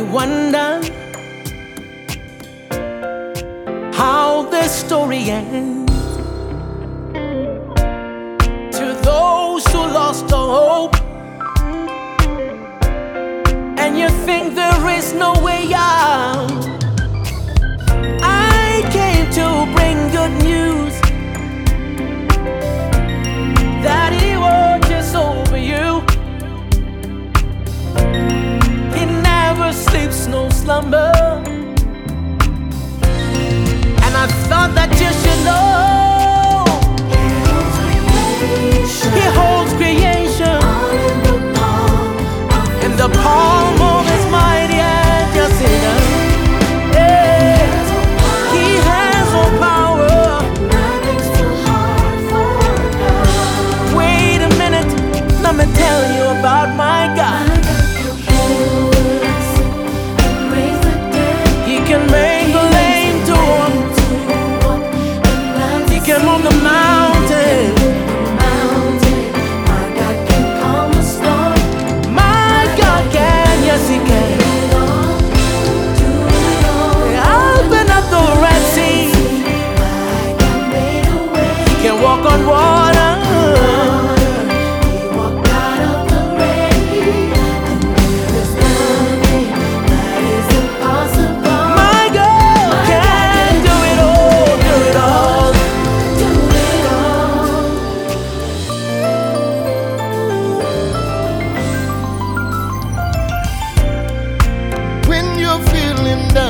wonder how this story ends. To those who lost all hope, and you think there is no way out, I came to bring good news that He watches over you. He never sleeps, no slumber. And I thought that you should know He holds creation in the palm of His mighty hand. Yes, He does. Yeah. He has all power. Wait a minute, let me tell you about my God. He can make the lame to walk. He can move the mountain. My God can calm the storm. My God can, yes He can. Open up the Red Sea. He can walk on water. When you're feeling down,